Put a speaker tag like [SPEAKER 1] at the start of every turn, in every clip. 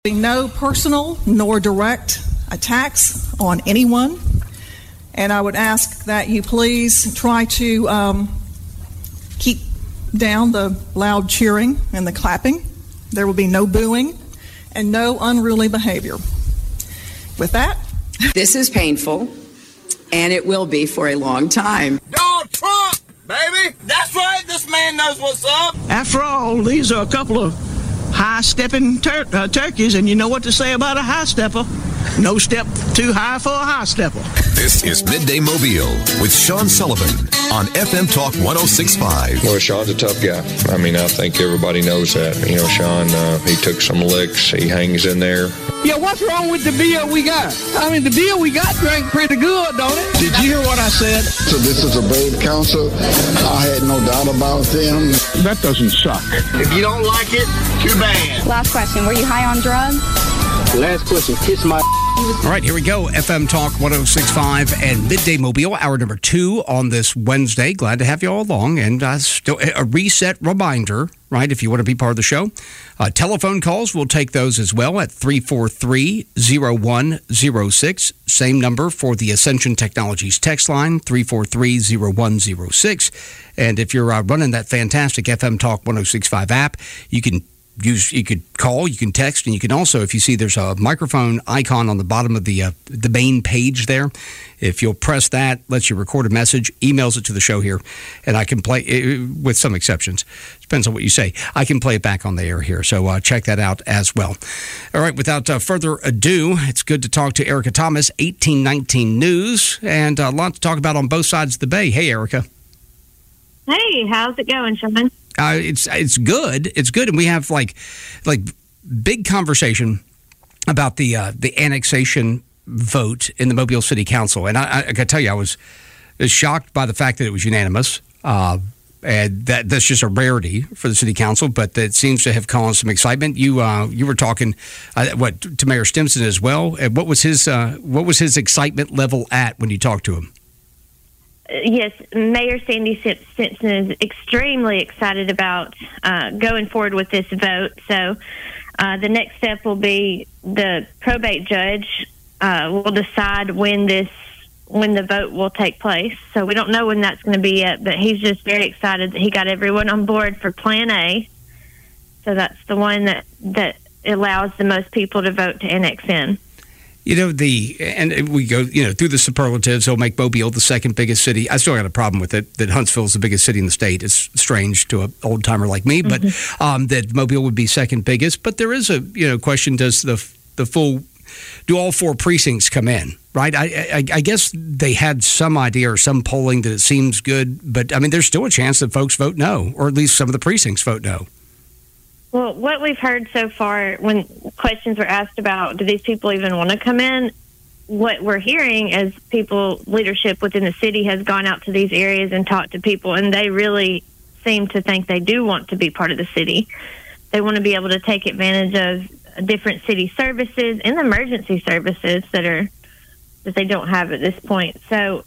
[SPEAKER 1] No personal nor direct attacks on anyone, and I would ask that you please try to keep down the loud cheering and the clapping. There will be no booing and no unruly behavior. With that,
[SPEAKER 2] this is painful, and it will be for a long time.
[SPEAKER 3] Donald Trump, baby! That's right, this man knows what's up!
[SPEAKER 4] After all, these are a couple of high-stepping turkeys, and you know what to say about a high-stepper. No step too high for a high-stepper.
[SPEAKER 5] This is Midday Mobile with Sean Sullivan on FM Talk 106.5.
[SPEAKER 6] Well, Sean's a tough guy. I mean, I think everybody knows that. You know, Sean, he took some licks. He hangs in there.
[SPEAKER 7] Yeah, what's wrong with the beer we got? I mean, the beer we got drank pretty good, don't it?
[SPEAKER 4] Did you hear what I said?
[SPEAKER 8] So this is a brave council. I had no doubt about them.
[SPEAKER 4] That doesn't suck.
[SPEAKER 3] If you don't like it, too bad.
[SPEAKER 9] Last question, were you high on drugs?
[SPEAKER 7] Last question, kiss my...
[SPEAKER 10] All right, here we go. FM Talk 106.5 and Midday Mobile, hour number 2 on this Wednesday. Glad to have you all along. And still a reset reminder, right, if you want to be part of the show. Telephone calls, we'll take those as well at 343-0106. Same number for the Ascension Technologies text line, 343-0106. And if you're running that fantastic FM Talk 106.5 app, you could call, you can text, and you can also, if you see there's a microphone icon on the bottom of the main page there, if you'll press that, lets you record a message, emails it to the show here, and I can play it, with some exceptions. Depends on what you say. I can play it back on the air here, so check that out as well. All right, without further ado, it's good to talk to Erica Thomas, 1819 News, and a lot to talk about on both sides of the bay. Hey, Erica.
[SPEAKER 11] Hey, how's it going, Sean?
[SPEAKER 10] It's good. It's good, and we have like big conversation about the annexation vote in the Mobile City Council, and I got to tell you, I was shocked by the fact that it was unanimous, and that's just a rarity for the City Council, but it seems to have caused some excitement. You were talking to Mayor Stimson as well. And what was his excitement level at when you talked to him?
[SPEAKER 11] Yes, Mayor Sandy Stimson is extremely excited about going forward with this vote. So the next step will be the probate judge will decide when the vote will take place. So we don't know when that's going to be yet, but he's just very excited that he got everyone on board for Plan A. So that's the one that allows the most people to vote to annex in.
[SPEAKER 10] You know, and we go, through the superlatives. It'll make Mobile the second biggest city. I still got a problem with it, that Huntsville is the biggest city in the state. It's strange to an old timer like me, but that Mobile would be second biggest. But there is a, question, does do all 4 precincts come in, right? I guess they had some idea or some polling that it seems good, but I mean, there's still a chance that folks vote no, or at least some of the precincts vote no.
[SPEAKER 11] Well, what we've heard so far when questions were asked about, do these people even want to come in? What we're hearing is leadership within the city has gone out to these areas and talked to people, and they really seem to think they do want to be part of the city. They want to be able to take advantage of different city services and emergency services that they don't have at this point. So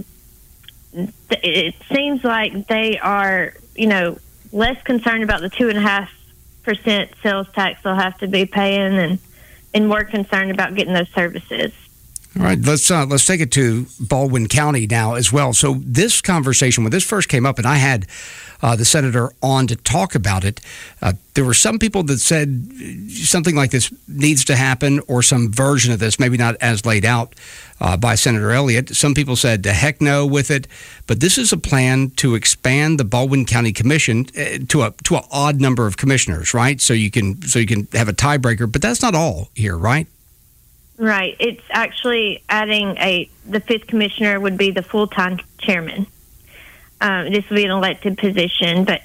[SPEAKER 11] it seems like they are, less concerned about the 2.5% sales tax they'll have to be paying, and more concerned about getting those services.
[SPEAKER 10] All right, let's take it to Baldwin County now as well. So this conversation, when this first came up, and I had the senator on to talk about it, there were some people that said something like this needs to happen, or some version of this, maybe not as laid out by Senator Elliott. Some people said to heck no with it, but this is a plan to expand the Baldwin County Commission to an odd number of commissioners, right? So you can have a tiebreaker, but that's not all here, right?
[SPEAKER 11] Right. It's actually adding the 5th commissioner would be the full-time chairman. This would be an elected position, but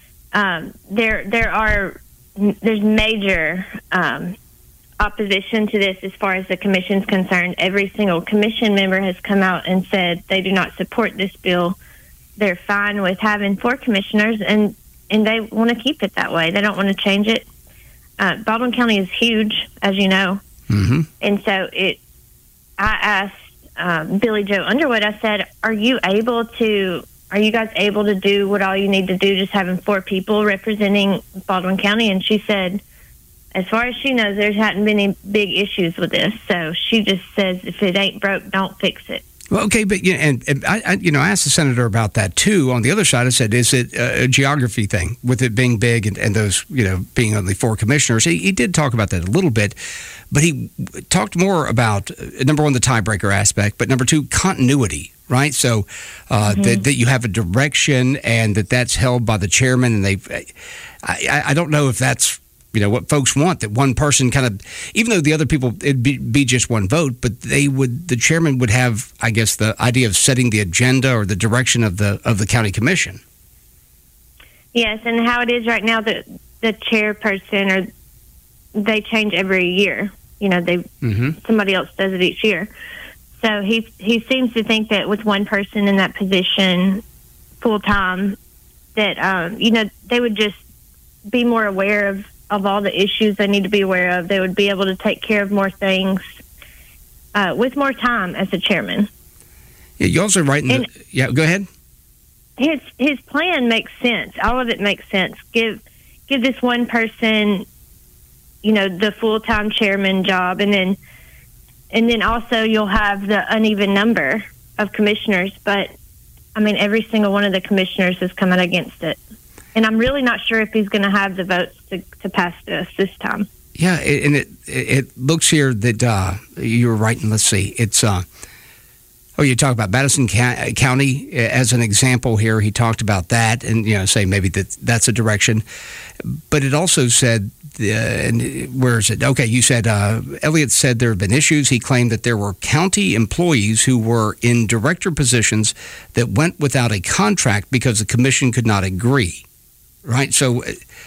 [SPEAKER 11] there's major opposition to this as far as the commission's concerned. Every single commission member has come out and said they do not support this bill. They're fine with having 4 commissioners, and they want to keep it that way. They don't want to change it. Baldwin County is huge, as you know. Mm-hmm. And so I asked Billy Joe Underwood, I said, are you guys able to do what all you need to do, just having 4 people representing Baldwin County? And she said, as far as she knows, there hadn't been any big issues with this. So she just says, if it ain't broke, don't fix it.
[SPEAKER 10] Well, okay, but and I asked the senator about that too. On the other side, I said, is it a geography thing with it being big and those being only 4 commissioners? He did talk about that a little bit, but he talked more about number one, the tiebreaker aspect, but number 2, continuity. Right, so that you have a direction and that's held by the chairman, and I don't know if that's what folks want, that one person kind of, even though the other people, it'd be just one vote, but the chairman would have, I guess, the idea of setting the agenda or the direction of the county commission.
[SPEAKER 11] Yes, and how it is right now, the chairperson, they change every year. Somebody else does it each year. So he seems to think that with one person in that position full time, that they would just be more aware of all the issues they need to be aware of. They would be able to take care of more things with more time as a chairman.
[SPEAKER 10] Yeah, you also write go ahead.
[SPEAKER 11] His plan makes sense. All of it makes sense. Give this one person, the full-time chairman job, and then also you'll have the uneven number of commissioners. But I mean, every single one of the commissioners has come out against it. And I'm really not sure if he's going to have the votes to pass this time. Yeah,
[SPEAKER 10] and it looks here that you were writing. Let's see, it's you talk about Madison County as an example here. He talked about that, and say maybe that's a direction. But it also said, and where is it? Okay, you said Elliott said there have been issues. He claimed that there were county employees who were in director positions that went without a contract because the commission could not agree. Right. So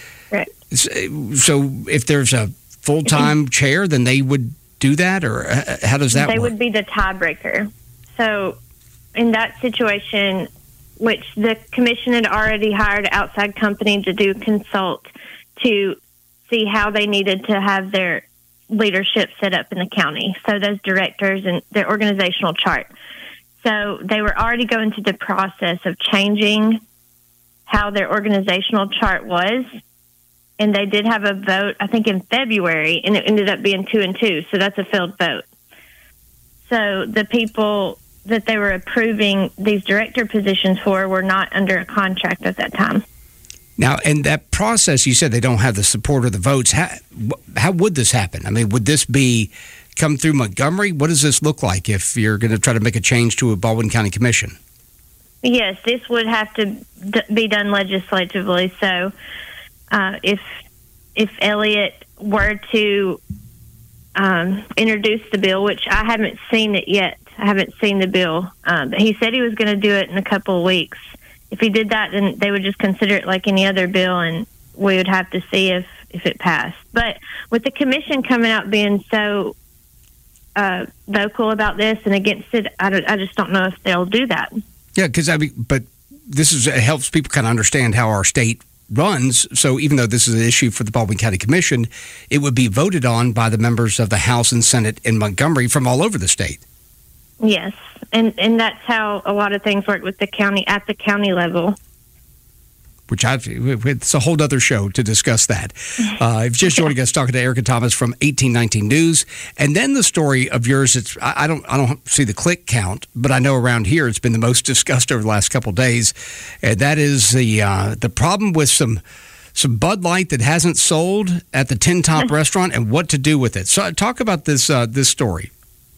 [SPEAKER 10] if there's a full-time chair, then they would do that, or how does that work?
[SPEAKER 11] They would be the tiebreaker. So in that situation, which the commission had already hired an outside company to do consult to see how they needed to have their leadership set up in the county. So those directors and their organizational chart. So they were already going through the process of changing how their organizational chart was, and they did have a vote, I think, in February, and it ended up being 2-2, so that's a failed vote. So the people that they were approving these director positions for were not under a contract at that time.
[SPEAKER 10] Now, in that process, you said they don't have the support or the votes. How would this happen? I mean, would this come through Montgomery? What does this look like if you're going to try to make a change to a Baldwin County Commission?
[SPEAKER 11] Yes, this would have to be done legislatively. So if Elliott were to introduce the bill, which I haven't seen it yet. I haven't seen the bill. But he said he was going to do it in a couple of weeks. If he did that, then they would just consider it like any other bill, and we would have to see if it passed. But with the commission coming out being so vocal about this and against it, I just don't know if they'll do that.
[SPEAKER 10] Yeah, because but this it helps people kind of understand how our state runs. So even though this is an issue for the Baldwin County Commission, it would be voted on by the members of the House and Senate in Montgomery from all over the state.
[SPEAKER 11] Yes, and that's how a lot of things work with the county at the county level.
[SPEAKER 10] Which it's a whole other show to discuss that. If you're just joining us, talking to Erica Thomas from 1819 News, and then the story of yours. I don't see the click count, but I know around here it's been the most discussed over the last couple of days, and that is the problem with some Bud Light that hasn't sold at the Tin Top restaurant and what to do with it. So talk about this story.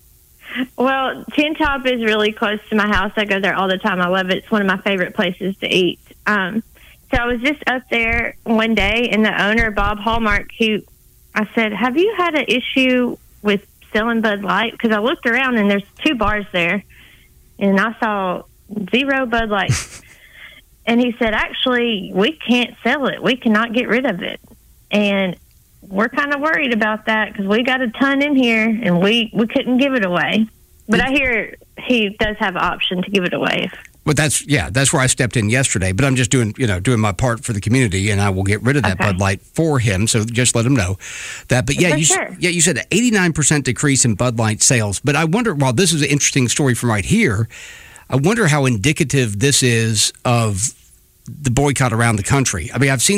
[SPEAKER 11] Well, Tin Top is really close to my house. I go there all the time. I love it. It's one of my favorite places to eat. So I was just up there one day, and the owner, Bob Hallmark, I said, have you had an issue with selling Bud Light? Because I looked around, and there's 2 bars there, and I saw 0 Bud Light. And he said, actually, we can't sell it. We cannot get rid of it. And we're kind of worried about that because we got a ton in here, and we couldn't give it away. But I hear he does have an option to give it away.
[SPEAKER 10] But that's where I stepped in yesterday. But I'm just doing my part for the community, and I will get rid of that Bud Light for him. So just let him know that. But you said an 89% decrease in Bud Light sales. But I wonder, while this is an interesting story from right here, I wonder how indicative this is of the boycott around the country. I mean, I've seen some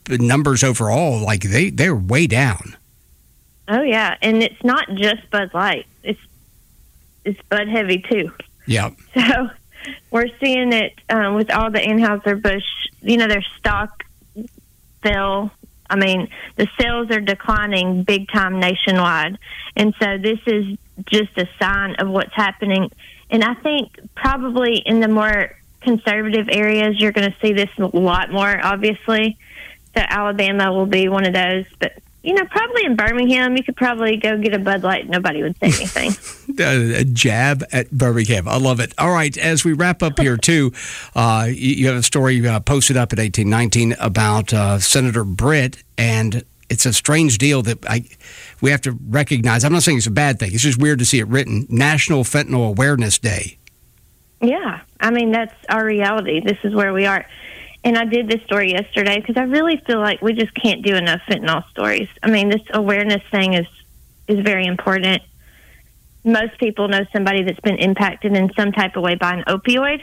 [SPEAKER 10] numbers overall, like they're way down.
[SPEAKER 11] Oh yeah, and it's not just Bud Light. It's Bud Heavy too.
[SPEAKER 10] Yeah.
[SPEAKER 11] So we're seeing it with all the Anheuser-Busch. Their stock fell. I mean, the sales are declining big time nationwide, and so this is just a sign of what's happening. And I think probably in the more conservative areas, you're going to see this a lot more. Obviously, so Alabama will be one of those, but. Probably in Birmingham, you could probably go get a Bud Light. Nobody would say anything.
[SPEAKER 10] A jab at Birmingham. I love it. All right, as we wrap up here, too, you have a story posted up at 1819 about Senator Britt, and it's a strange deal that we have to recognize. I'm not saying it's a bad thing. It's just weird to see it written, National Fentanyl Awareness Day.
[SPEAKER 11] Yeah, I mean, that's our reality. This is where we are. And I did this story yesterday because I really feel like we just can't do enough fentanyl stories. I mean, this awareness thing is very important. Most people know somebody that's been impacted in some type of way by an opioid.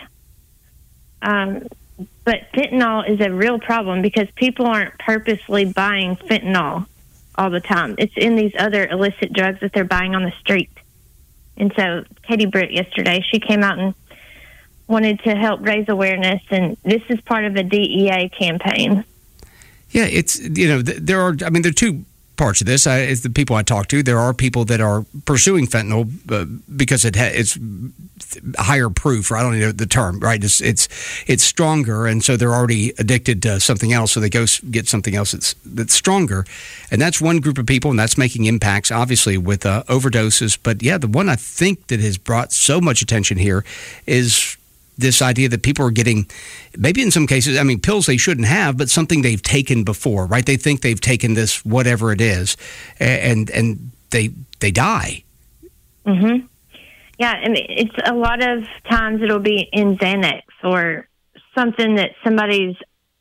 [SPEAKER 11] But fentanyl is a real problem because people aren't purposely buying fentanyl all the time. It's in these other illicit drugs that they're buying on the street. And so Katie Britt yesterday, she came out and wanted to help raise awareness, and this is part of a DEA campaign.
[SPEAKER 10] Yeah, it's, there are two parts of this. It's the people I talk to. There are people that are pursuing fentanyl because it's higher proof, or I don't know the term, right? It's stronger, and so they're already addicted to something else, so they go get something else that's stronger. And that's one group of people, and that's making impacts, obviously, with overdoses. But, yeah, the one I think that has brought so much attention here is this idea that people are getting, maybe in some cases, pills they shouldn't have, but something they've taken before, right? They think they've taken this, whatever it is, and they die.
[SPEAKER 11] Mm-hmm. Yeah, it's a lot of times it'll be in Xanax or something that somebody's,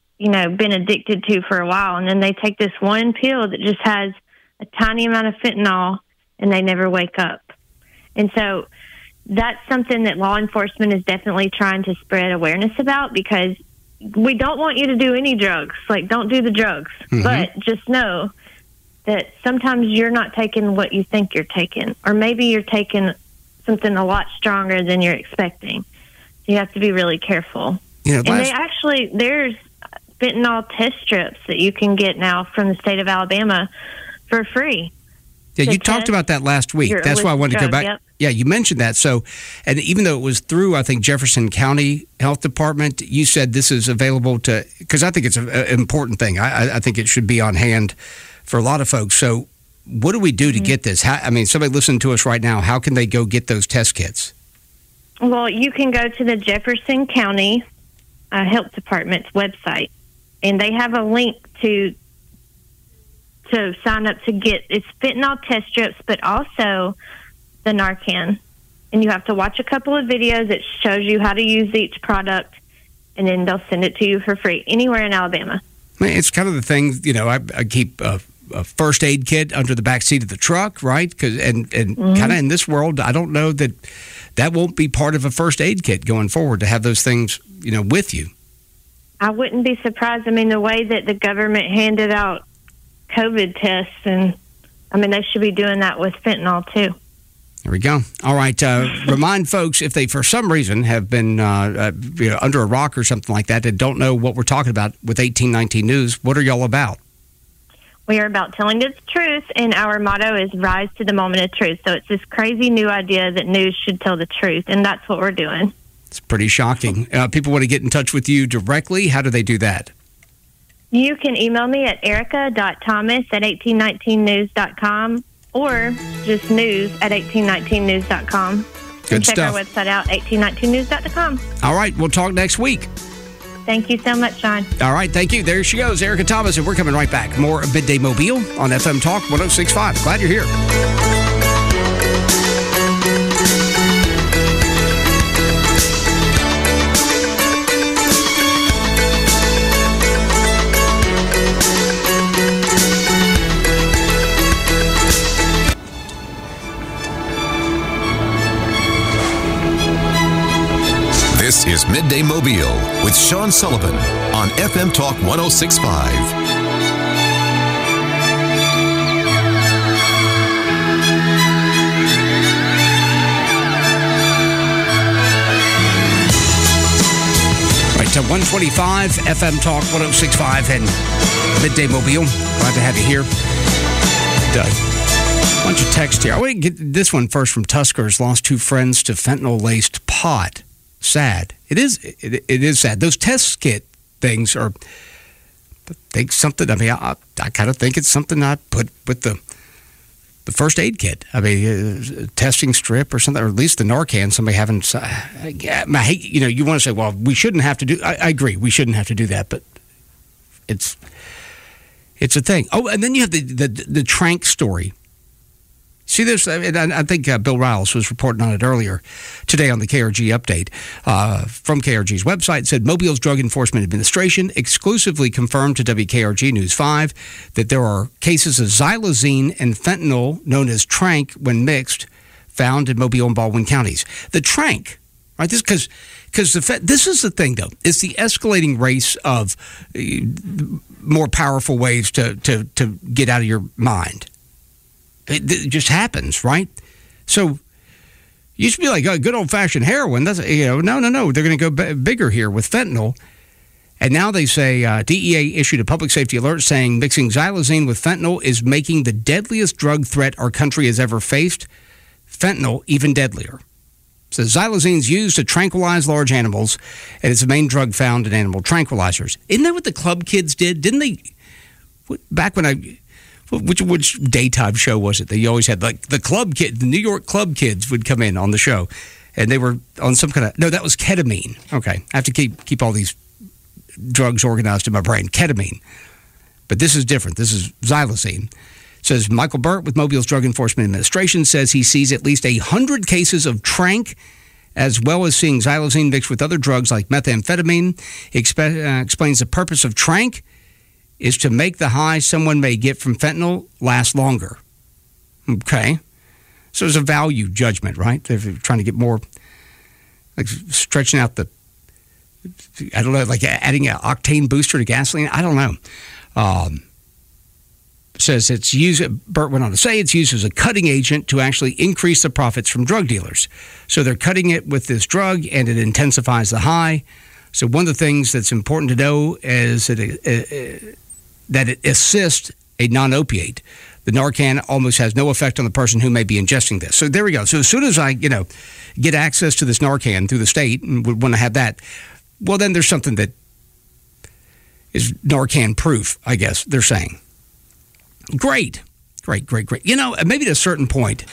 [SPEAKER 11] been addicted to for a while, and then they take this one pill that just has a tiny amount of fentanyl, and they never wake up. And so that's something that law enforcement is definitely trying to spread awareness about, because we don't want you to do any drugs. Like, don't do the drugs. Mm-hmm. But just know that sometimes you're not taking what you think you're taking, or maybe you're taking something a lot stronger than you're expecting. So you have to be really careful. And there's fentanyl test strips that you can get now from the state of Alabama for free.
[SPEAKER 10] Yeah, you talked about that last week. That's why I wanted to go back.
[SPEAKER 11] Yep.
[SPEAKER 10] Yeah, you mentioned that. So, and even though it was through, I think, Jefferson County Health Department, you said this is available to, because I think it's an important thing. I think it should be on hand for a lot of folks. So what do we do to get this? Somebody listening to us right now, how can they go get those test kits?
[SPEAKER 11] Well, you can go to the Jefferson County Health Department's website, and they have a link to sign up to get its fentanyl test strips, but also the Narcan. And you have to watch a couple of videos that shows you how to use each product, and then they'll send it to you for free anywhere in Alabama.
[SPEAKER 10] It's kind of the thing, I keep a first aid kit under the back seat of the truck, right? And kind of in this world, I don't know that won't be part of a first aid kit going forward, to have those things, with you.
[SPEAKER 11] I wouldn't be surprised. The way that the government handed out COVID tests, and they should be doing that with fentanyl too.
[SPEAKER 10] There we go. All right. Remind folks, if they for some reason have been under a rock or something like that and don't know what we're talking about with 1819 News, what are y'all about?
[SPEAKER 11] We are about telling the truth, and our motto is rise to the moment of truth. So it's this crazy new idea that news should tell the truth, and that's what we're doing.
[SPEAKER 10] It's pretty shocking. People want to get in touch with you directly. How do they do that?
[SPEAKER 11] You can email me at erica.thomas@1819news.com, or just news@1819news.com.
[SPEAKER 10] Good
[SPEAKER 11] check
[SPEAKER 10] stuff.
[SPEAKER 11] our website out, 1819news.com.
[SPEAKER 10] All right, we'll talk next week.
[SPEAKER 11] Thank you so much, Sean.
[SPEAKER 10] All right, thank you. There she goes, Erica Thomas, and we're coming right back. More of Midday Mobile on FM Talk 106.5. Glad you're here.
[SPEAKER 5] This is Midday Mobile with Sean Sullivan on FM Talk 106.5.
[SPEAKER 10] 125 FM Talk 106.5 and Midday Mobile. Glad to have you here. A bunch of text here. I want to get this one first from Tuskers. Lost 2 friends to fentanyl-laced pot. Sad. It is sad. Those test kit things are, I think something, I mean, I kind of think it's something I put with the first aid kit. I mean, testing strip or something, or at least the Narcan, somebody having, I hate, you want to say, well, we shouldn't have to do, I agree, we shouldn't have to do that, but it's a thing. Oh, and then you have the Trank story. See this? I think Bill Riles was reporting on it earlier today on the KRG update from KRG's website. It said Mobile's Drug Enforcement Administration exclusively confirmed to WKRG News 5 that there are cases of xylazine and fentanyl, known as Trank, when mixed, found in Mobile and Baldwin counties. The Trank, right? This because this is the thing, though. It's the escalating race of more powerful ways to get out of your mind. It just happens, right? So, used to be like good old-fashioned heroin. That's, no. They're going to go bigger here with fentanyl. And now they say DEA issued a public safety alert saying mixing xylazine with fentanyl is making the deadliest drug threat our country has ever faced. Fentanyl even deadlier. So xylazine is used to tranquilize large animals, and it's the main drug found in animal tranquilizers. Isn't that what the club kids did? Didn't they? Back when Which daytime show was it? They always had like the New York club kids would come in on the show, and they were on some kind of that was ketamine. Okay, I have to keep all these drugs organized in my brain. Ketamine, but this is different. This is xylazine. It says Michael Burt with Mobile's Drug Enforcement Administration says he sees at least 100 cases of Trank, as well as seeing xylazine mixed with other drugs like methamphetamine. He explains the purpose of Trank is to make the high someone may get from fentanyl last longer. Okay. So there's a value judgment, right? They're trying to get more, like stretching out I don't know, like adding an octane booster to gasoline. I don't know. Says it's used, Burt went on to say, it's used as a cutting agent to actually increase the profits from drug dealers. So they're cutting it with this drug, and it intensifies the high. So one of the things that's important to know is that it assists a non-opiate. The Narcan almost has no effect on the person who may be ingesting this. So there we go. So as soon as I, get access to this Narcan through the state and would want to have that, well, then there's something that is Narcan proof, I guess they're saying. Great. Maybe at a certain point,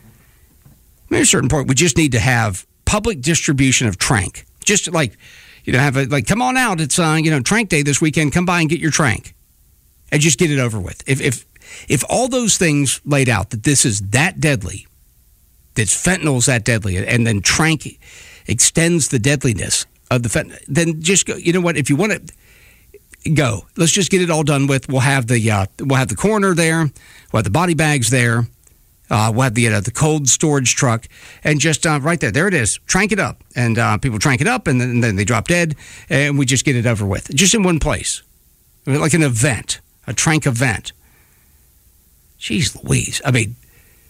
[SPEAKER 10] we just need to have public distribution of Trank. Just like, come on out. It's, Trank Day this weekend. Come by and get your Trank. And just get it over with. If all those things laid out, that this is that deadly, that fentanyl is that deadly, and then Trank extends the deadliness of the fentanyl, then just go. You know what? If you want to go, let's just get it all done with. We'll have the coroner there. We'll have the body bags there. We'll have the cold storage truck, and just right there it is. Trank it up, and people trank it up, and then they drop dead, and we just get it over with, just in one place, like an event. A Trank event. Jeez Louise. I mean,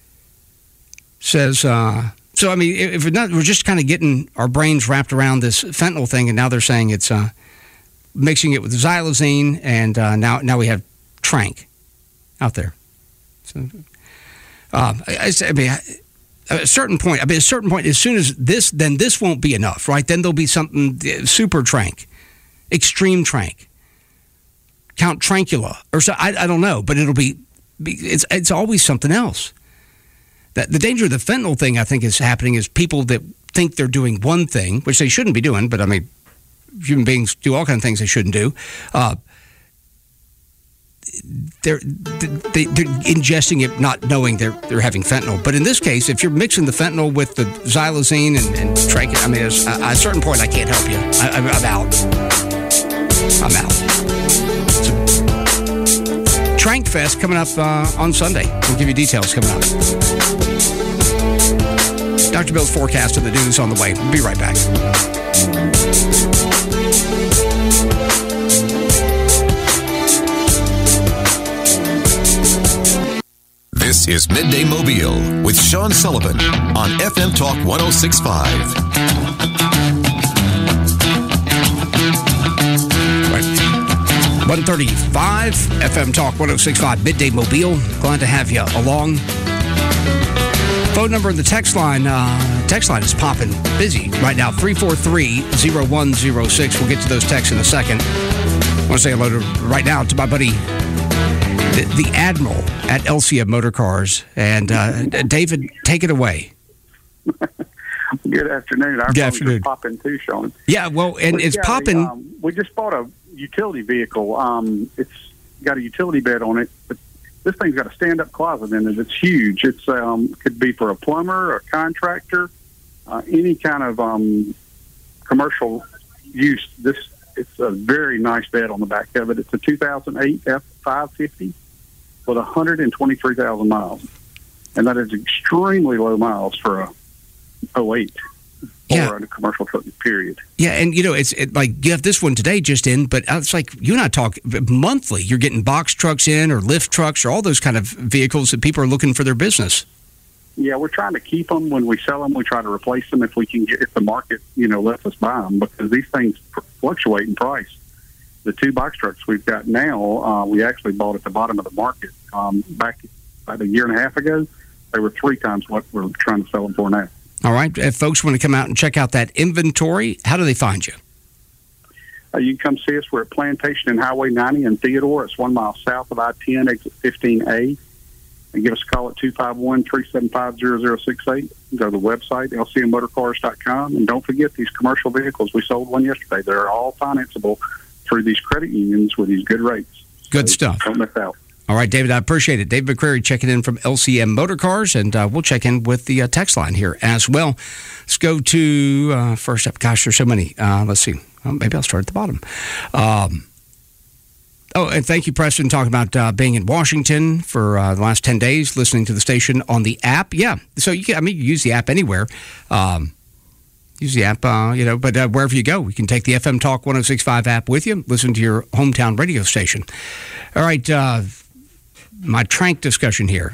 [SPEAKER 10] says, if we're just kind of getting our brains wrapped around this fentanyl thing, and now they're saying it's mixing it with xylazine, and now we have Trank out there. So, at a certain point, as soon as this won't be enough, right? Then there'll be something super Trank, extreme Trank. Count Trancula, or so I don't know, but it's always something else. That the danger of the fentanyl thing, I think, is happening is people that think they're doing one thing, which they shouldn't be doing, but I mean, human beings do all kinds of things they shouldn't do. They're ingesting it, not knowing they're having fentanyl. But in this case, if you're mixing the fentanyl with the xylazine and Trank, I mean, at a certain point, I can't help you. I'm out. Trank Fest coming up on Sunday. We'll give you details coming up. Dr. Bill's forecast of the news on the way. We'll be right back.
[SPEAKER 5] This is Midday Mobile with Sean Sullivan on FM Talk 106.5.
[SPEAKER 10] 135 FM Talk 106.5 Midday Mobile. Glad to have you along. Phone number in the text line. Text line is popping busy right now. 343-0106. We'll get to those texts in a second. I want to say hello right now to my buddy, the Admiral at LCM Motor Cars. And David, take it away.
[SPEAKER 12] Good afternoon. Our phone's just popping too, Sean.
[SPEAKER 10] Yeah, well, and it's popping.
[SPEAKER 12] We just bought a utility vehicle. It's got a utility bed on it, but this thing's got a stand-up closet in it. It's huge. It's could be for a plumber, a contractor, any kind of commercial use. It's a very nice bed on the back of it. It's a 2008 F550 with 123,000 miles, and that is extremely low miles for a 08 or a commercial truck, period.
[SPEAKER 10] Yeah, and it's like you have this one today just in, but it's like you and I talk monthly. You're getting box trucks in or lift trucks or all those kind of vehicles that people are looking for their business.
[SPEAKER 12] Yeah, we're trying to keep them. When we sell them, we try to replace them if we can if the market, lets us buy them, because these things fluctuate in price. The 2 box trucks we've got now, we actually bought at the bottom of the market back about a year and a half ago. They were 3 times what we're trying to sell them for now.
[SPEAKER 10] All right. If folks want to come out and check out that inventory, how do they find you?
[SPEAKER 12] You can come see us. We're at Plantation and Highway 90 in Theodore. It's 1 mile south of I-10, exit 15A. And give us a call at 251-375-0068. Go to the website, lcmmotorcars.com. And don't forget these commercial vehicles. We sold one yesterday. They're all financeable through these credit unions with these good rates.
[SPEAKER 10] Good stuff.
[SPEAKER 12] Don't miss out.
[SPEAKER 10] All right, David, I appreciate it. David McCrary checking in from LCM Motor Cars, and we'll check in with the text line here as well. Let's go to first up. Gosh, there's so many. Let's see. Well, maybe I'll start at the bottom. And thank you, Preston, talking about being in Washington for the last 10 days, listening to the station on the app. Yeah, so you use the app anywhere. Use the app, but wherever you go, you can take the FM Talk 106.5 app with you, listen to your hometown radio station. All right, my Trank discussion here.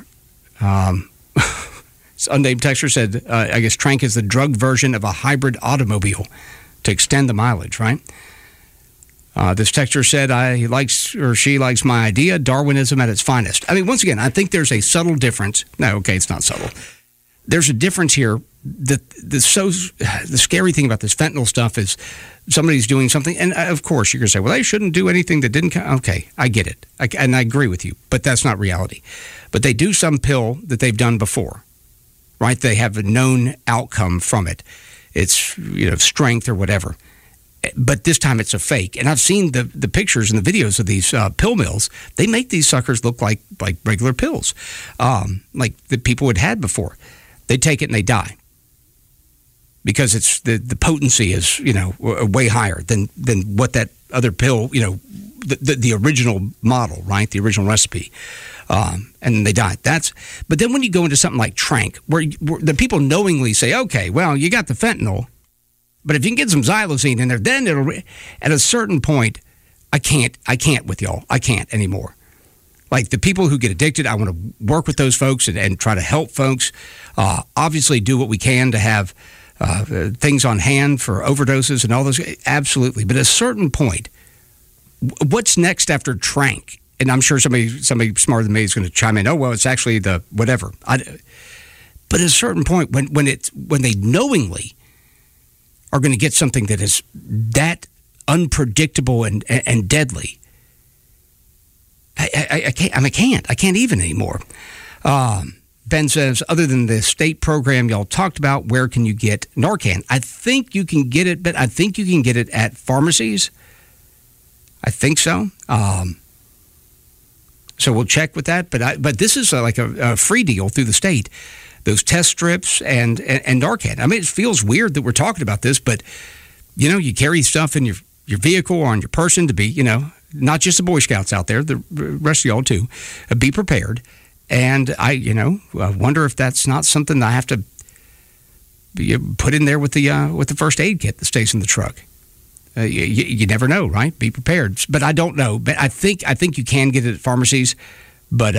[SPEAKER 10] This unnamed texter said, I guess Trank is the drug version of a hybrid automobile to extend the mileage, right? This texter said she likes my idea, Darwinism at its finest. I mean, once again, I think there's a subtle difference. No, okay, it's not subtle. There's a difference here. The scary thing about this fentanyl stuff is somebody's doing something, and of course you're going to say, well, they shouldn't do anything that didn't. Okay, I get it, and I agree with you, but that's not reality. But they do some pill that they've done before, right? They have a known outcome from it. It's strength or whatever. But this time it's a fake. And I've seen the pictures and the videos of these pill mills. They make these suckers look like regular pills, like the people had had before. They take it and they die because it's the potency is way higher than what that other pill, the original model, right? The original recipe. And they die. But then when you go into something like Trank, where the people knowingly say, okay, well, you got the fentanyl, but if you can get some xylazine in there, then it'll. At a certain point, I can't with y'all. I can't anymore. Like the people who get addicted, I want to work with those folks and try to help folks. Obviously, do what we can to have things on hand for overdoses and all those. Absolutely, but at a certain point, what's next after Trank? And I'm sure somebody smarter than me is going to chime in. Oh well, it's actually the whatever. But at a certain point, when they knowingly are going to get something that is that unpredictable and deadly. I can't even anymore. Ben says, other than the state program y'all talked about, where can you get Narcan? I think you can get it, but I think you can get it at pharmacies. I think so. So we'll check with that. But this is like a free deal through the state. Those test strips and Narcan. I mean, it feels weird that we're talking about this, but, you carry stuff in your vehicle or on your person to be, not just the Boy Scouts out there, the rest of y'all too, be prepared. And I wonder if that's not something I have to put in there with the first aid kit that stays in the truck. You never know, right? Be prepared. But I don't know. But I think you can get it at pharmacies, but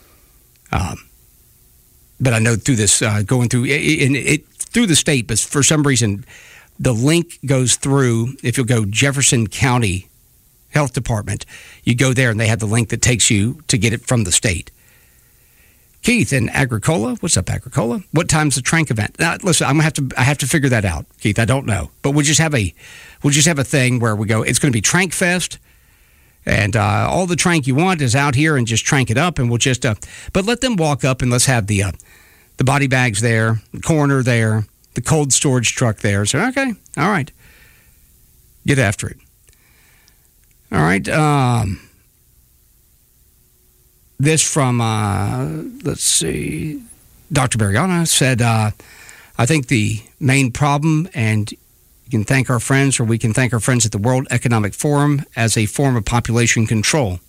[SPEAKER 10] I know through this going through it through the state, but for some reason the link goes through. If you'll go Jefferson County health department. You go there and they have the link that takes you to get it from the state. Keith in Agricola. What's up, Agricola? What time's the Trank event? Now, listen, I have to figure that out, Keith. I don't know, but we'll just have a thing where we go. It's going to be Trank Fest, and all the Trank you want is out here, and just Trank it up, and we'll just. But let them walk up, and let's have the body bags there, the coroner there, the cold storage truck there. So okay, all right, get after it. All right. This from, let's see, Dr. Bariana said, I think the main problem, and you can thank our friends, or we can thank our friends at the World Economic Forum as a form of population control.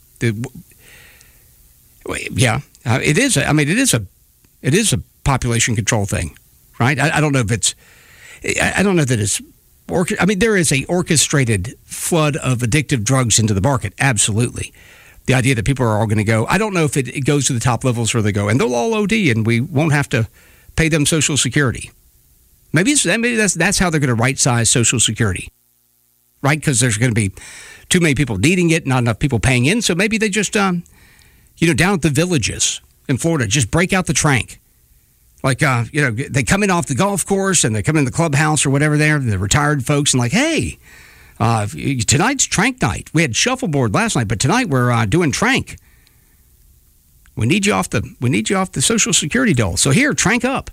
[SPEAKER 10] Yeah, it is. It is a population control thing, right? I don't know if it's, I don't know that it's, there is a orchestrated flood of addictive drugs into the market. Absolutely. The idea that people are all going to go, I don't know if it goes to the top levels where they go, and they'll all OD, and we won't have to pay them Social Security. Maybe that's how they're going to right-size Social Security, right? Because there's going to be too many people needing it, not enough people paying in. So maybe they just, down at the Villages in Florida, just break out the Trank. Like, they come in off the golf course, and they come in the clubhouse or whatever there, the retired folks, and like, hey, tonight's Trank night. We had shuffleboard last night, but tonight we're doing Trank. We need you off the Social Security dole. So here, Trank up.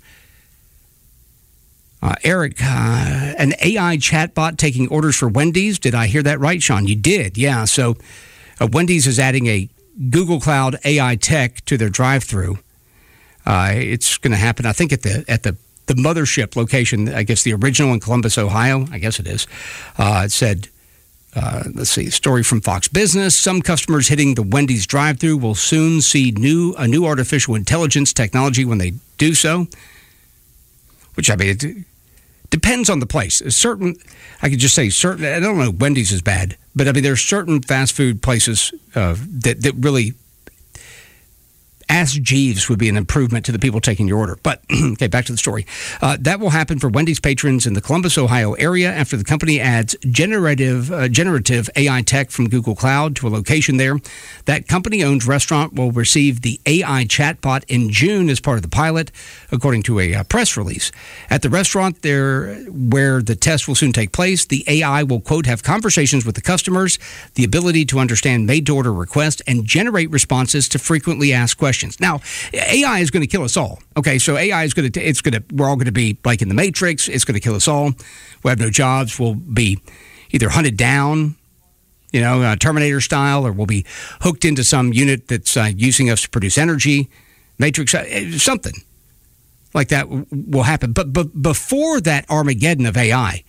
[SPEAKER 10] Eric, an AI chatbot taking orders for Wendy's. Did I hear that right, Sean? You did, yeah. So Wendy's is adding a Google Cloud AI tech to their drive-thru. It's going to happen, I think, at the mothership location, I guess the original in Columbus, Ohio, I guess it is. It said, let's see, story from Fox Business. Some customers hitting the Wendy's drive-thru will soon see a new artificial intelligence technology when they do so. Which, it depends on the place. I could just say certain, I don't know, Wendy's is bad, but there's certain fast food places that really, Ask Jeeves would be an improvement to the people taking your order. But, okay, back to the story. That will happen for Wendy's patrons in the Columbus, Ohio area after the company adds generative AI tech from Google Cloud to a location there. That company-owned restaurant will receive the AI chatbot in June as part of the pilot, according to a press release. At the restaurant there, where the test will soon take place, the AI will, quote, have conversations with the customers, the ability to understand made-to-order requests, and generate responses to frequently asked questions. Now, AI is going to kill us all. Okay, so AI is going to, we're all going to be like in the Matrix. It's going to kill us all. We'll have no jobs. We'll be either hunted down, Terminator style, or we'll be hooked into some unit that's using us to produce energy. Matrix, something like that will happen. But before that Armageddon of AI,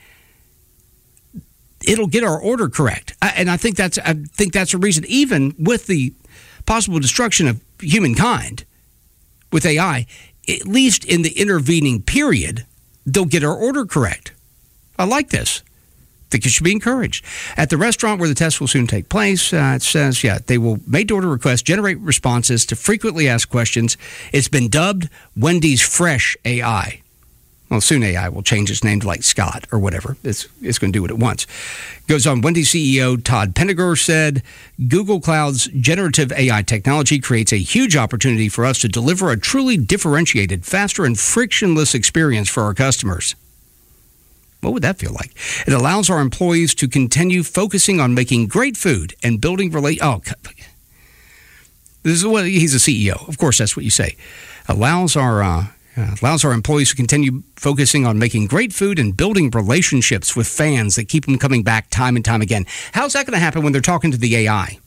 [SPEAKER 10] it'll get our order correct. And I think that's a reason, even with the possible destruction of humankind with AI, at least in the intervening period, they'll get our order correct. I like this. I think it should be encouraged. At the restaurant where the test will soon take place, it says, they will made-to-order requests, generate responses to frequently asked questions. It's been dubbed Wendy's Fresh AI. Well, soon AI will change its name to like Scott or whatever. It's going to do what it wants. Goes on, Wendy's CEO Todd Penegor said, Google Cloud's generative AI technology creates a huge opportunity for us to deliver a truly differentiated, faster, and frictionless experience for our customers. What would that feel like? It allows our employees to continue focusing on making great food and building this is what he's a CEO. Of course, that's what you say. Allows our employees to continue focusing on making great food and building relationships with fans that keep them coming back time and time again. How's that going to happen when they're talking to the AI?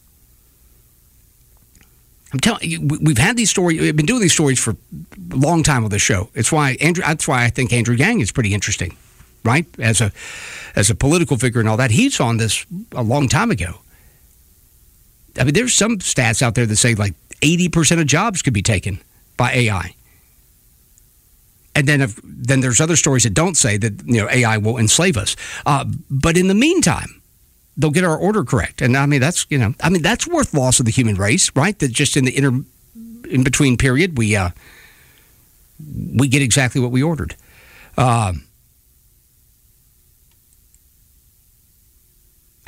[SPEAKER 10] I'm telling you, we've had these stories. We've been doing these stories for a long time on this show. That's why I think Andrew Yang is pretty interesting, right? As a political figure and all that. He's on this a long time ago. There's some stats out there that say like 80% of jobs could be taken by AI. And then there's other stories that don't say that AI will enslave us. But in the meantime, they'll get our order correct. And that's that's worth loss of the human race, right? That just in the in between period, we get exactly what we ordered.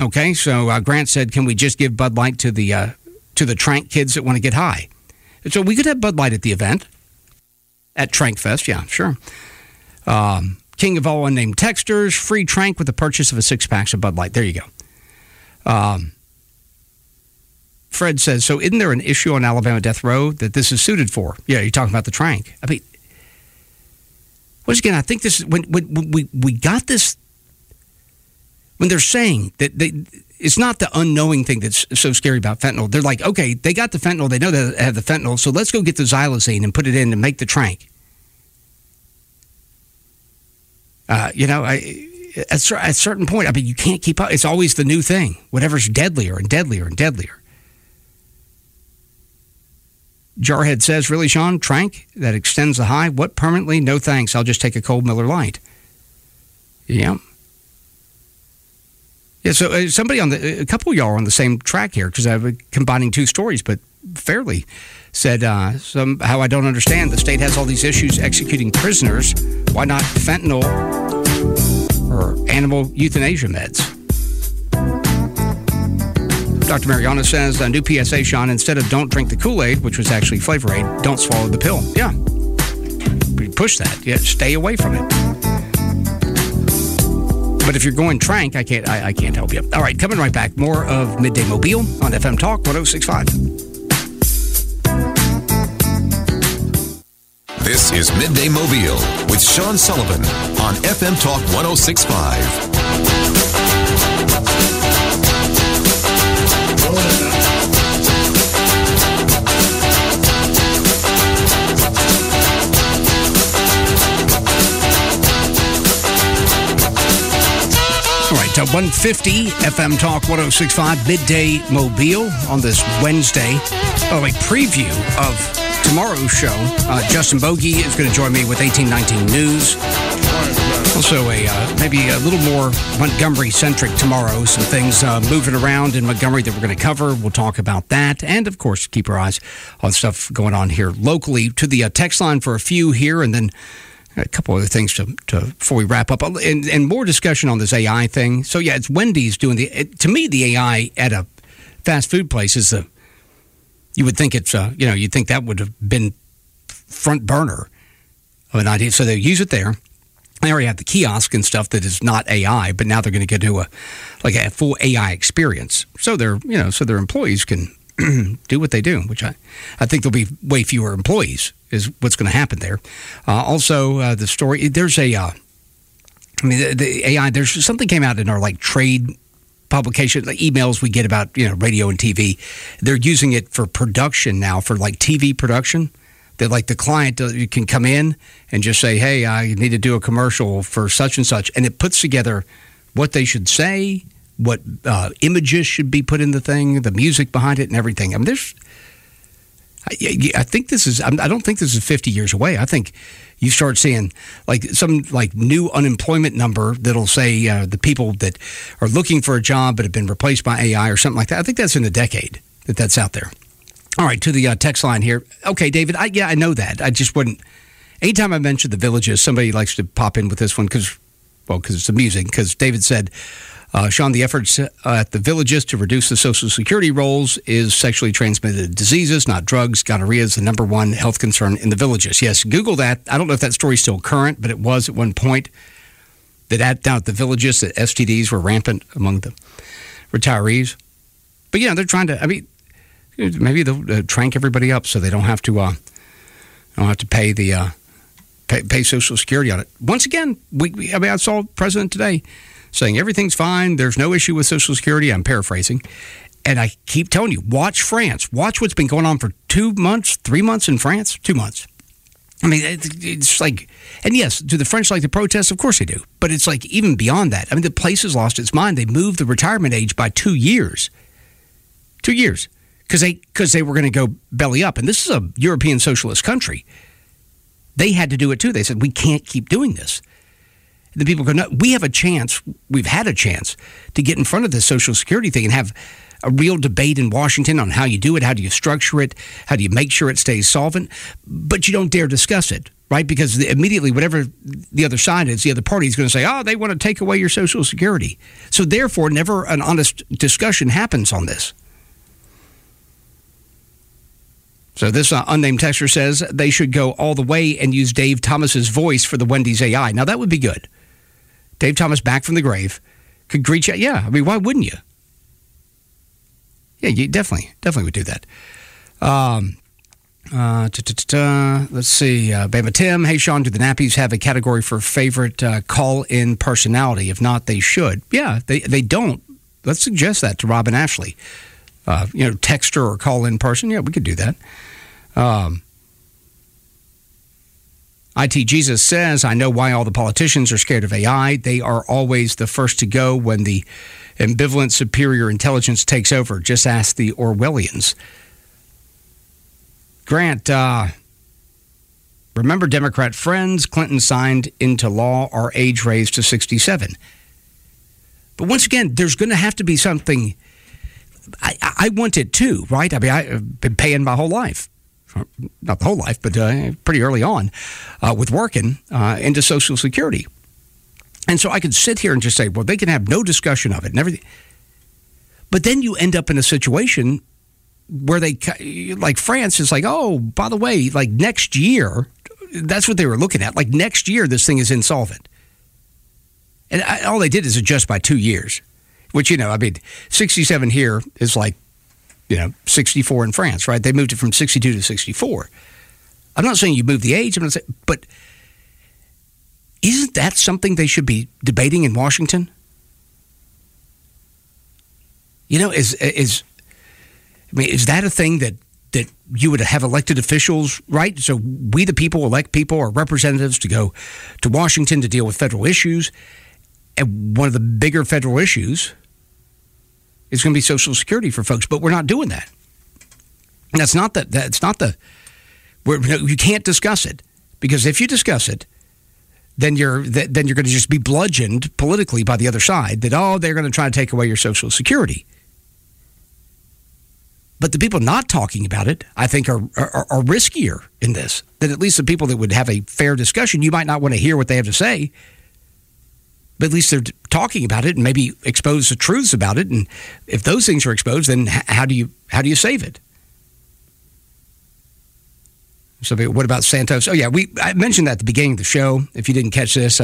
[SPEAKER 10] Okay, so Grant said, can we just give Bud Light to the Trank kids that want to get high? So we could have Bud Light at the event. At Trank Fest, yeah, sure. King of all unnamed texters, free Trank with the purchase of a 6-pack of Bud Light. There you go. Fred says, so isn't there an issue on Alabama death row that this is suited for? Yeah, you're talking about the Trank. I mean, once again, I think this is when we got this, when they're saying that it's not the unknowing thing that's so scary about fentanyl. They're like, okay, they got the fentanyl, they know they have the fentanyl, so let's go get the xylazine and put it in and make the Trank. At a certain point, I mean, you can't keep up. It's always the new thing. Whatever's deadlier and deadlier and deadlier. Jarhead says, really, Sean? Trank that extends the high? What permanently? No thanks. I'll just take a cold Miller Lite. Yeah. Yeah, so a couple of y'all are on the same track here because I'm combining two stories, but Fairly said, somehow I don't understand. The state has all these issues executing prisoners. Why not fentanyl or animal euthanasia meds? Dr. Mariana says, a new PSA, Sean, instead of don't drink the Kool-Aid, which was actually Flavor Aid, don't swallow the pill. Yeah. We push that. Yeah, stay away from it. But if you're going Trank, I can't help you. All right, coming right back. More of Midday Mobile on FM Talk 106.5.
[SPEAKER 5] This is Midday Mobile with Sean Sullivan on FM Talk 106.5.
[SPEAKER 10] All right, 150 FM Talk 106.5 Midday Mobile on this Wednesday. By the way, preview of tomorrow's show. Justin Bogey is going to join me with 1819 News. Also, maybe a little more Montgomery-centric tomorrow. Some things moving around in Montgomery that we're going to cover. We'll talk about that. And, of course, keep our eyes on stuff going on here locally. To the text line for a few here, and then a couple other things to before we wrap up. And more discussion on this AI thing. So, yeah, it's Wendy's doing to me, the AI at a fast food place is you would think it's, you'd think that would have been front burner of an idea. So they use it there. They already have the kiosk and stuff that is not AI, but now they're going to get to a full AI experience. So their employees can do what they do, which I think there'll be way fewer employees is what's going to happen there. Also, the story, there's the AI, there's something came out in our trade publication, the emails we get about, radio and TV. They're using it for production now, for TV production. That the client can come in and just say, hey, I need to do a commercial for such and such. And it puts together what they should say, what images should be put in the thing, the music behind it and everything. I mean, I think this is, I don't think this is 50 years away. I think you start seeing some new unemployment number that'll say the people that are looking for a job but have been replaced by AI or something like that. I think that's in a decade that's out there. All right, to the text line here. Okay, David, I know that. I just wouldn't. Anytime I mention the Villages, somebody likes to pop in with this one because it's amusing. Because David said, Sean, the efforts at the Villages to reduce the Social Security rolls is sexually transmitted diseases, not drugs. Gonorrhea is the number one health concern in the Villages. Yes, Google that. I don't know if that story's still current, but it was at one point that down at the Villages that STDs were rampant among the retirees. But, they're trying to, maybe they'll trank everybody up so they don't have to pay the pay Social Security on it. Once again, I saw the president today saying everything's fine. There's no issue with Social Security. I'm paraphrasing. And I keep telling you, watch France. Watch what's been going on for 2 months, 3 months in France. 2 months. I mean, it's and yes, do the French like to protest? Of course they do. But it's even beyond that. I mean, the place has lost its mind. They moved the retirement age by 2 years. 2 years. Because they were going to go belly up. And this is a European socialist country. They had to do it too. They said, we can't keep doing this. And the people go, no, we have a chance. We've had a chance to get in front of this Social Security thing and have a real debate in Washington on how you do it, how do you structure it, how do you make sure it stays solvent. But you don't dare discuss it, right? Because immediately, whatever the other side is, the other party is going to say, oh, they want to take away your Social Security. So therefore, never an honest discussion happens on this. So this unnamed texter says they should go all the way and use Dave Thomas's voice for the Wendy's AI. Now, that would be good. Dave Thomas back from the grave could greet you. Yeah, I mean, why wouldn't you? Yeah, you definitely would do that. Let's see. Bama Tim, hey, Sean, do the Nappies have a category for favorite call-in personality? If not, they should. Yeah, they don't. Let's suggest that to Rob and Ashley. Texter or call-in person. Yeah, we could do that. IT Jesus says, I know why all the politicians are scared of AI. They are always the first to go when the ambivalent superior intelligence takes over. Just ask the Orwellians. Grant, remember Democrat friends? Clinton signed into law our age raised to 67. But once again, there's going to have to be something. I want it too, right? I mean, I've been paying my whole life. Not the whole life, but pretty early on with working into Social Security. And so I could sit here and just say, well, they can have no discussion of it and everything. But then you end up in a situation where they, like France is like, oh, by the way, like next year, that's what they were looking at. Like next year, this thing is insolvent. And all they did is adjust by 2 years, which, 67 here is like, 64 in France, right? They moved it from 62 to 64. I'm not saying you move the age, I'm not saying, but isn't that something they should be debating in Washington? Is that a thing that you would have elected officials, right? So we, the people, elect people or representatives to go to Washington to deal with federal issues. And one of the bigger federal issues is going to be Social Security for folks, but we're not doing that. And you can't discuss it, because if you discuss it, then you're going to just be bludgeoned politically by the other side that, they're going to try to take away your Social Security. But the people not talking about it, I think, are riskier in this than at least the people that would have a fair discussion. You might not want to hear what they have to say, but at least they're talking about it and maybe expose the truths about it. And if those things are exposed, then how do you save it? So what about Santos? Oh, yeah, I mentioned that at the beginning of the show. If you didn't catch this,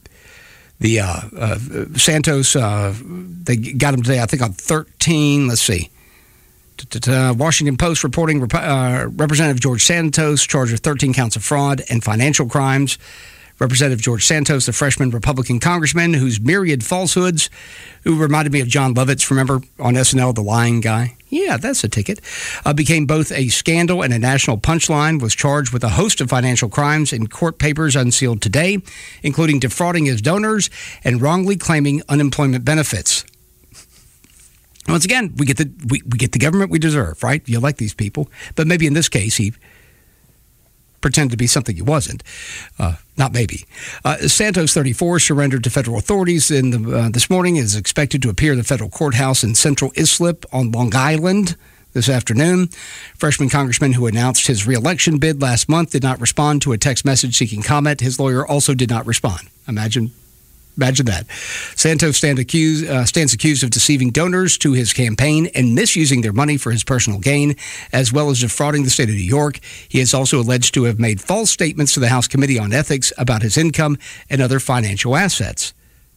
[SPEAKER 10] Santos, they got him today, I think, on 13. Let's see. Washington Post reporting Representative George Santos charged with 13 counts of fraud and financial crimes. Representative George Santos, the freshman Republican congressman whose myriad falsehoods, who reminded me of John Lovitz, remember, on SNL, the lying guy? Yeah, that's a ticket. Became both a scandal and a national punchline, was charged with a host of financial crimes in court papers unsealed today, including defrauding his donors and wrongly claiming unemployment benefits. Once again, we get the government we deserve, right? You elect these people. But maybe in this case, he pretended to be something he wasn't. Not maybe. Santos, 34, surrendered to federal authorities this morning, is expected to appear in the federal courthouse in Central Islip on Long Island this afternoon. Freshman congressman who announced his re-election bid last month did not respond to a text message seeking comment. His lawyer also did not respond. Imagine that. Santos stands accused of deceiving donors to his campaign and misusing their money for his personal gain, as well as defrauding the state of New York. He is also alleged to have made false statements to the House Committee on Ethics about his income and other financial assets.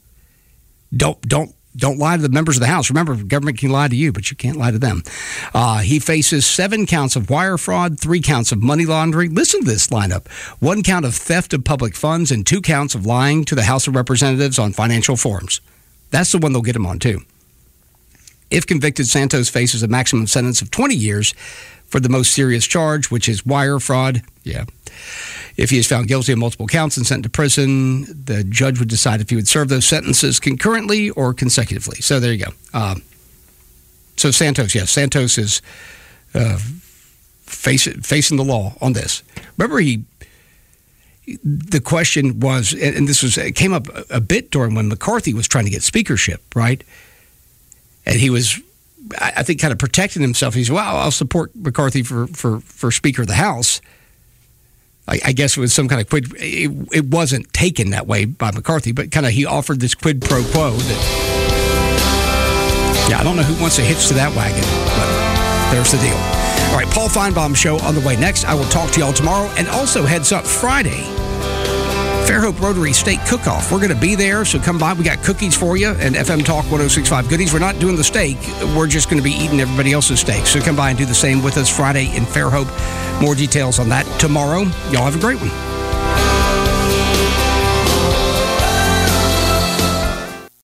[SPEAKER 10] Don't lie to the members of the House. Remember, government can lie to you, but you can't lie to them. He faces 7 counts of wire fraud, 3 counts of money laundering. Listen to this lineup. 1 count of theft of public funds and 2 counts of lying to the House of Representatives on financial forms. That's the one they'll get him on, too. If convicted, Santos faces a maximum sentence of 20 years for the most serious charge, which is wire fraud. Yeah. If he is found guilty of multiple counts and sent to prison, the judge would decide if he would serve those sentences concurrently or consecutively. So there you go. So Santos, yes, Santos is facing the law on this. Remember, the question was, and it came up a bit during when McCarthy was trying to get speakership, right? And he was, I think, kind of protecting himself. He said, well, I'll support McCarthy for Speaker of the House. I guess it was some kind of quid. It wasn't taken that way by McCarthy, but kind of he offered this quid pro quo. I don't know who wants to hitch to that wagon, but there's the deal. All right, Paul Feinbaum Show on the way next. I will talk to y'all tomorrow. And also, heads up, Friday, Fairhope Rotary Steak Cook-Off. We're going to be there, so come by. We got cookies for you and FM Talk 106.5 goodies. We're not doing the steak. We're just going to be eating everybody else's steak. So come by and do the same with us Friday in Fairhope. More details on that tomorrow. Y'all have a great one.